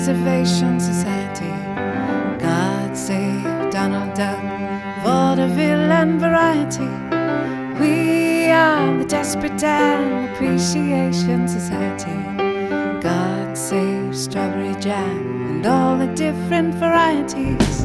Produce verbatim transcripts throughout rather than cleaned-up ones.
Preservation Society. God save Donald Duck, vaudeville and variety. We are the Desperate Dan Appreciation Society. God save strawberry jam and all the different varieties.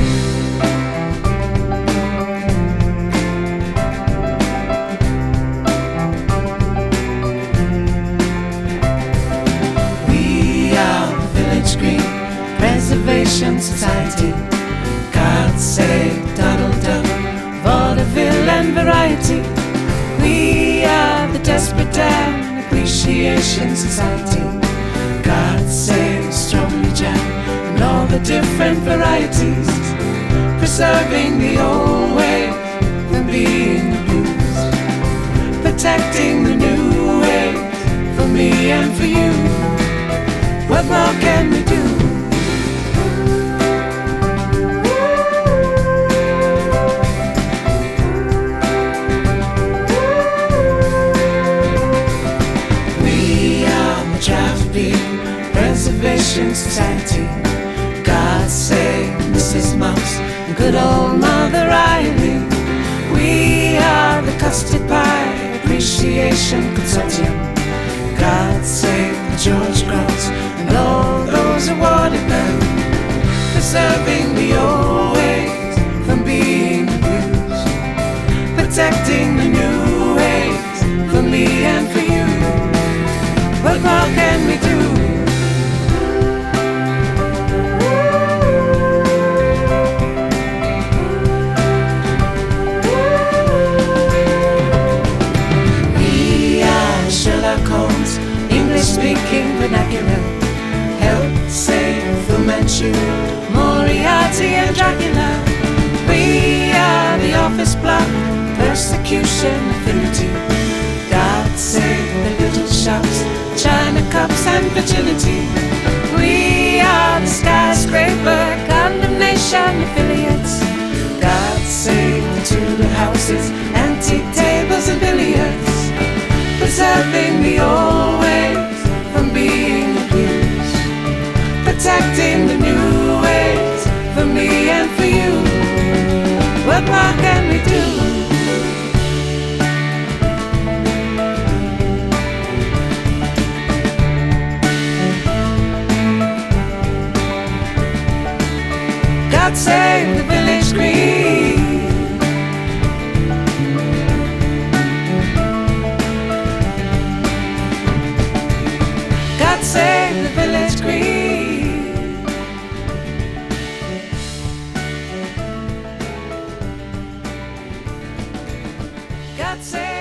Preservation Society. God save Donald Duck, vaudeville and variety. We are the Desperate Dan Appreciation Society. God save strawberry jam and all the different varieties. Preserving the old ways from being abused. Protecting the new ways for me and for you. What more can we do? Preservation Society. God save Missus Mouse and good old Mother Riley. We are the Custard Pie Appreciation Consortium. God save the George Grants and all those awarded them. Preserving the old ways from being abused. Protecting the new ways for me and for you. What more can we do? Speaking vernacular, help save Fu Manchu, Moriarty and Dracula. We are the office block, persecution affinity. God save the little shops, china cups and virginity. We are the skyscraper condemnation affiliates. God save the Tudor houses, antique tables and billiards. Preserving the old ways from being abused. Protecting the new ways for me and for you. What more can we do? God save the village green. God save the village green. God save